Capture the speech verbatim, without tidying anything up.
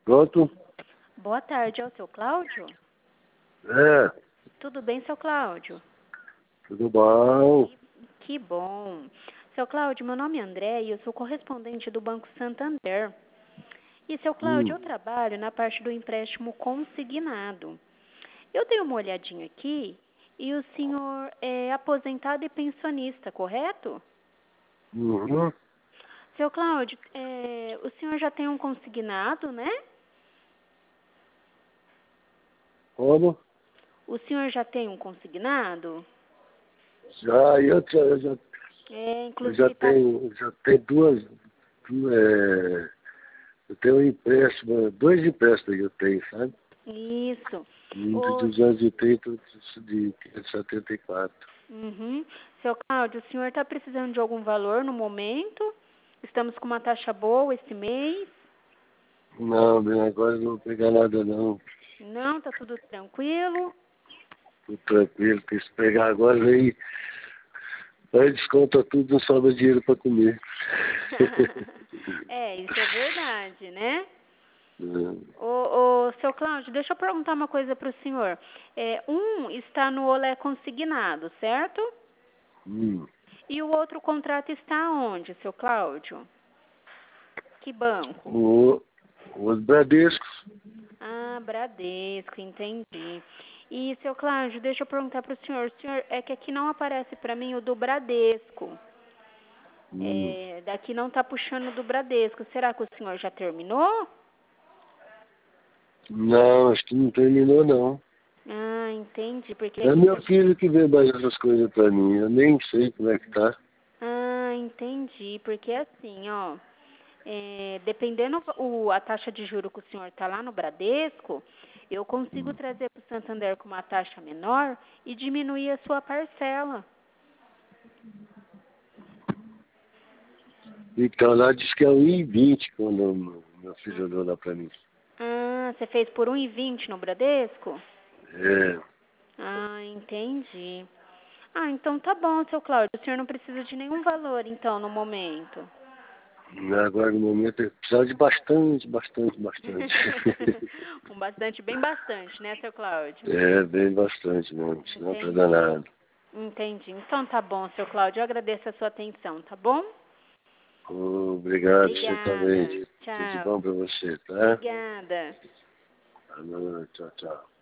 Pronto? Boa tarde, é o seu Cláudio? É, Tudo bem, seu Cláudio? tudo bom. Que bom. Seu Cláudio, meu nome é André e eu sou correspondente do Banco Santander. E, seu Cláudio, Hum, eu trabalho na parte do empréstimo consignado. Eu dei uma olhadinha aqui e o senhor é aposentado e pensionista, correto? uhum. Seu Cláudio, é, o senhor já tem um consignado, né? Como? O senhor já tem um consignado? Já, eu, já, eu, já, É, eu já inclusive tá... tenho, já tenho duas, duas é, eu tenho um empréstimo, dois empréstimos que eu tenho, sabe? Isso. Um de Ô, duzentos e trinta e outro de quinhentos e setenta e quatro. uhum. Seu Cláudio, o senhor está precisando de algum valor no momento? Estamos com uma taxa boa esse mês? Não, bem, agora não vou pegar nada não. Não, tá tudo tranquilo? Tô tranquilo, porque se pegar agora aí, aí desconta tudo, não sobra dinheiro para comer. É, isso é verdade, né? É. Ô, ô, seu Cláudio, deixa eu perguntar uma coisa para o senhor. É, um está no Olé consignado, certo? Hum. E o outro contrato está onde, seu Cláudio? Que banco? O, os Bradescos. Ah, Bradesco, entendi. E, seu Cláudio, deixa eu perguntar para o senhor. O senhor, é que aqui não aparece para mim o do Bradesco. Hum. É, daqui não está puxando do Bradesco. Será que o senhor já terminou? Não, acho que não terminou não. Ah, entendi. Porque É aqui meu tem... filho que vê mais essas coisas pra mim. Eu nem sei como é que tá. Ah, entendi. Porque assim, ó, é, dependendo o, a taxa de juro que o senhor está lá no Bradesco, eu consigo trazer para o Santander com uma taxa menor e diminuir a sua parcela. Então lá diz que é um e vinte quando o meu filho olhou lá pra mim. Ah, você fez por um e vinte no Bradesco? É. Ah, entendi. Ah, então tá bom, seu Cláudio. O senhor não precisa de nenhum valor, então, no momento. Agora no momento eu preciso de bastante, bastante, bastante. Um bastante, bem bastante, né, seu Cláudio? É, bem bastante mesmo, senão tá Entendi. danado. Entendi. Então tá bom, seu Cláudio. Eu agradeço a sua atenção, tá bom? Obrigado, você também. Obrigada. Tudo Tchau. bom pra você, tá? Obrigada. Alô, tchau, tchau.